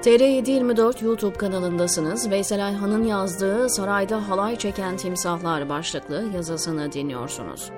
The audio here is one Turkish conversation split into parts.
TR724 YouTube kanalındasınız. Veysel Ayhan'ın yazdığı "Sarayda halay çeken timsahlar" başlıklı yazısını dinliyorsunuz.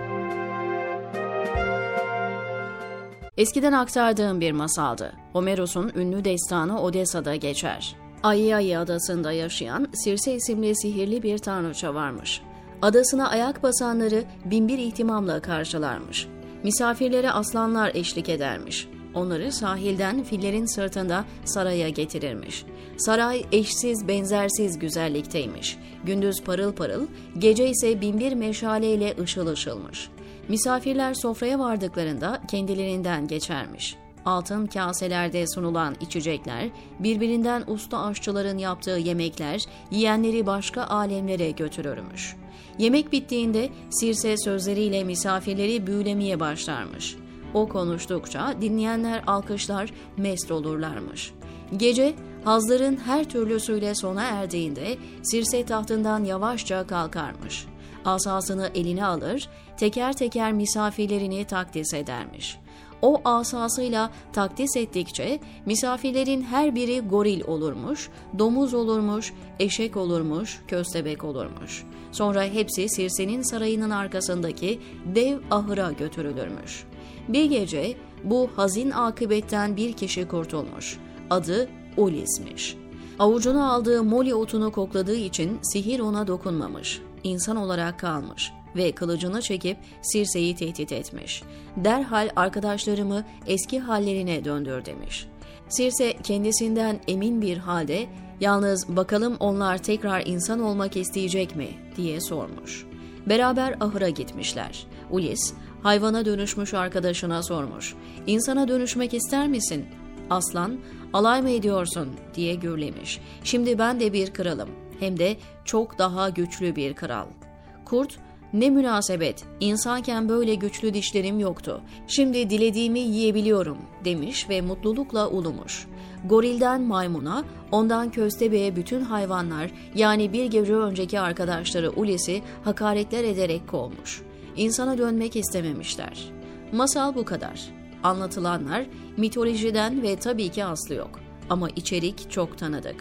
Eskiden aktardığım bir masaldı. Homeros'un ünlü destanı Odessa'da geçer. Aiaia adasında yaşayan Sirce isimli sihirli bir tanrıça varmış. Adasına ayak basanları binbir ihtimamla karşılarmış. Misafirlere aslanlar eşlik edermiş. Onları sahilden fillerin sırtında saraya getirirmiş. Saray eşsiz benzersiz güzellikteymiş. Gündüz parıl parıl, gece ise binbir meşaleyle ışıl ışılmış. Misafirler sofraya vardıklarında kendilerinden geçermiş. Altın kaselerde sunulan içecekler, birbirinden usta aşçıların yaptığı yemekler, yiyenleri başka alemlere götürürmüş. Yemek bittiğinde Sirce sözleriyle misafirleri büyülemeye başlarmış. O konuştukça dinleyenler alkışlar, mest olurlarmış. Gece hazların her türlüsüyle sona erdiğinde Sirce tahtından yavaşça kalkarmış. Asasını eline alır, teker teker misafirlerini takdis edermiş. O asasıyla takdis ettikçe misafirlerin her biri goril olurmuş, domuz olurmuş, eşek olurmuş, köstebek olurmuş. Sonra hepsi Sirce'nin sarayının arkasındaki dev ahıra götürülürmüş. Bir gece bu hazin akıbetten bir kişi kurtulmuş. Adı Ulysses'miş. Avucuna aldığı moli otunu kokladığı için sihir ona dokunmamış. İnsan olarak kalmış ve kılıcını çekip Sirce'yi tehdit etmiş. Derhal arkadaşlarımı eski hallerine döndür demiş. Sirce kendisinden emin bir halde yalnız bakalım onlar tekrar insan olmak isteyecek mi diye sormuş. Beraber ahıra gitmişler. Ulysses hayvana dönüşmüş arkadaşına sormuş. İnsana dönüşmek ister misin? Aslan, alay mı ediyorsun diye gürlemiş. Şimdi ben de bir kralım. Hem de çok daha güçlü bir kral. Kurt, ne münasebet, insanken böyle güçlü dişlerim yoktu. Şimdi dilediğimi yiyebiliyorum demiş ve mutlulukla ulumuş. Gorilden maymuna, ondan köstebeğe bütün hayvanlar yani bir gece önceki arkadaşları Ulysses'i hakaretler ederek kovmuş. İnsana dönmek istememişler. Masal bu kadar. Anlatılanlar mitolojiden ve tabii ki aslı yok. Ama içerik çok tanıdık.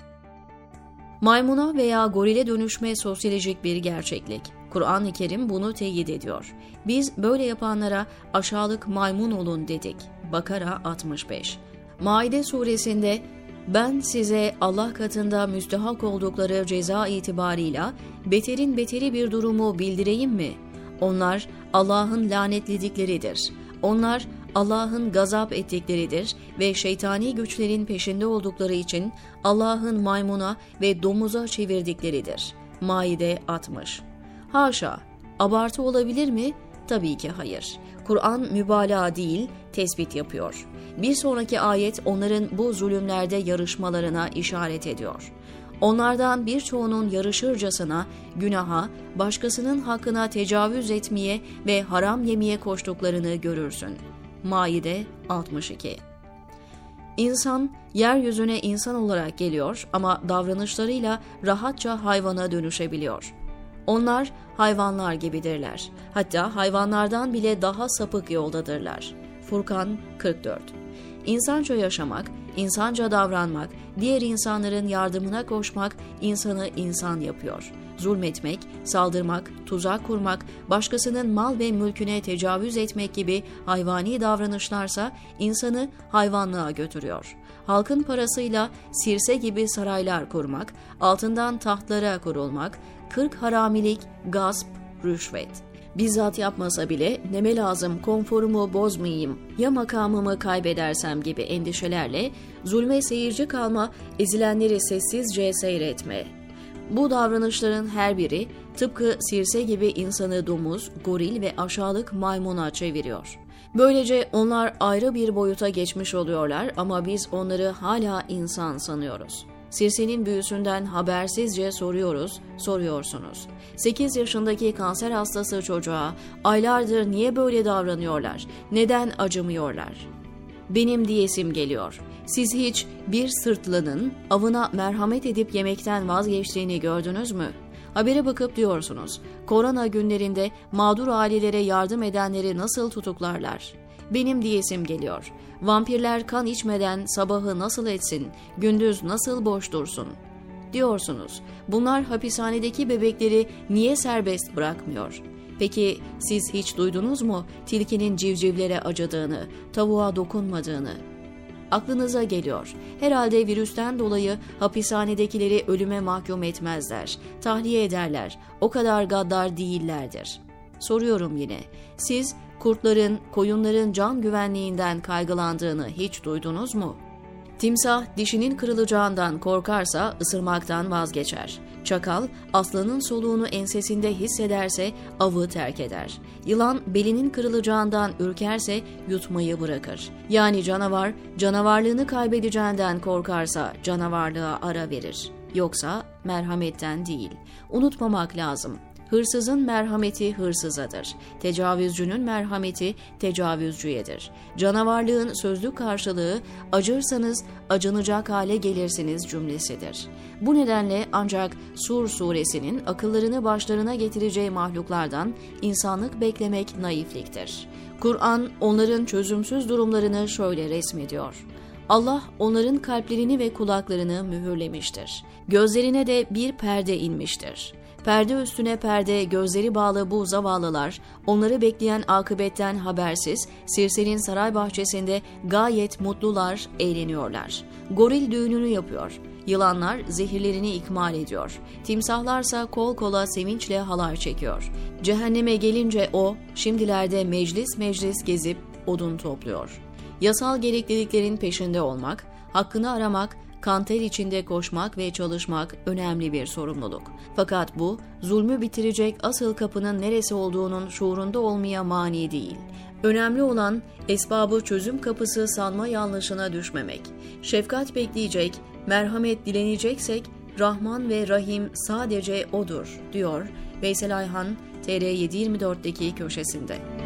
Maymuna veya gorile dönüşme sosyolojik bir gerçeklik. Kur'an-ı Kerim bunu teyit ediyor. Biz böyle yapanlara aşağılık maymun olun dedik. Bakara 65. Maide suresinde ben size Allah katında müstehak oldukları ceza itibarıyla beterin beteri bir durumu bildireyim mi? Onlar Allah'ın lanetledikleridir. Onlar Allah'ın gazap ettikleridir ve şeytani güçlerin peşinde oldukları için Allah'ın maymuna ve domuza çevirdikleridir. Maide 60. Haşa, abartı olabilir mi? Tabii ki hayır. Kur'an mübalağa değil, tespit yapıyor. Bir sonraki ayet onların bu zulümlerde yarışmalarına işaret ediyor. Onlardan birçoğunun yarışırcasına, günaha, başkasının hakkına tecavüz etmeye ve haram yemeye koştuklarını görürsün. Maide 62. İnsan, yeryüzüne insan olarak geliyor ama davranışlarıyla rahatça hayvana dönüşebiliyor. Onlar hayvanlar gibidirler. Hatta hayvanlardan bile daha sapık yoldadırlar. Furkan 44. İnsanca yaşamak, insanca davranmak, diğer insanların yardımına koşmak insanı insan yapıyor. Zulmetmek, saldırmak, tuzak kurmak, başkasının mal ve mülküne tecavüz etmek gibi hayvani davranışlarsa insanı hayvanlığa götürüyor. Halkın parasıyla Sirce gibi saraylar kurmak, altından tahtlara kurulmak, 40 haramilik, gasp, rüşvet. Bizzat yapmasa bile neme lazım konforumu bozmayayım, ya makamımı kaybedersem gibi endişelerle zulme seyirci kalma, ezilenleri sessizce seyretme. Bu davranışların her biri tıpkı Sirce gibi insanı domuz, goril ve aşağılık maymuna çeviriyor. Böylece onlar ayrı bir boyuta geçmiş oluyorlar ama biz onları hala insan sanıyoruz. Sirce'nin büyüsünden habersizce soruyorsunuz. 8 yaşındaki kanser hastası çocuğa aylardır niye böyle davranıyorlar, neden acımıyorlar? Benim diyesim geliyor. Siz hiç bir sırtlının avına merhamet edip yemekten vazgeçtiğini gördünüz mü? Habere bakıp diyorsunuz, korona günlerinde mağdur ailelere yardım edenleri nasıl tutuklarlar? Benim diyesim geliyor. Vampirler kan içmeden sabahı nasıl etsin, gündüz nasıl boş dursun? Diyorsunuz, bunlar hapishanedeki bebekleri niye serbest bırakmıyor? Peki siz hiç duydunuz mu tilkinin civcivlere acıdığını, tavuğa dokunmadığını? Aklınıza geliyor. Herhalde virüsten dolayı hapishanedekileri ölüme mahkum etmezler, tahliye ederler. O kadar gaddar değillerdir. Soruyorum yine, siz kurtların, koyunların can güvenliğinden kaygılandığını hiç duydunuz mu? Timsah dişinin kırılacağından korkarsa ısırmaktan vazgeçer. Çakal aslanın soluğunu ensesinde hissederse avı terk eder. Yılan belinin kırılacağından ürkerse yutmayı bırakır. Yani canavar canavarlığını kaybedeceğinden korkarsa canavarlığa ara verir. Yoksa merhametten değil. Unutmamak lazım. Hırsızın merhameti hırsızadır. Tecavüzcünün merhameti tecavüzcüyedir. Canavarlığın sözlük karşılığı acırsanız acınacak hale gelirsiniz cümlesidir. Bu nedenle ancak Sur suresinin akıllarını başlarına getireceği mahluklardan insanlık beklemek naifliktir. Kur'an onların çözümsüz durumlarını şöyle resmediyor. Allah onların kalplerini ve kulaklarını mühürlemiştir. Gözlerine de bir perde inmiştir. Perde üstüne perde gözleri bağlı bu zavallılar, onları bekleyen akıbetten habersiz, Sirsel'in saray bahçesinde gayet mutlular, eğleniyorlar. Goril düğününü yapıyor. Yılanlar zehirlerini ikmal ediyor. Timsahlarsa kol kola sevinçle halay çekiyor. Cehenneme gelince o, şimdilerde meclis meclis gezip odun topluyor. Yasal gerekliliklerin peşinde olmak, hakkını aramak, kanter içinde koşmak ve çalışmak önemli bir sorumluluk. Fakat bu, zulmü bitirecek asıl kapının neresi olduğunun şuurunda olmaya mani değil. Önemli olan esbabı çözüm kapısı sanma yanlışına düşmemek. Şefkat bekleyecek, merhamet dileneceksek, Rahman ve Rahim sadece O'dur, diyor Veysel Ayhan, TR724'deki köşesinde.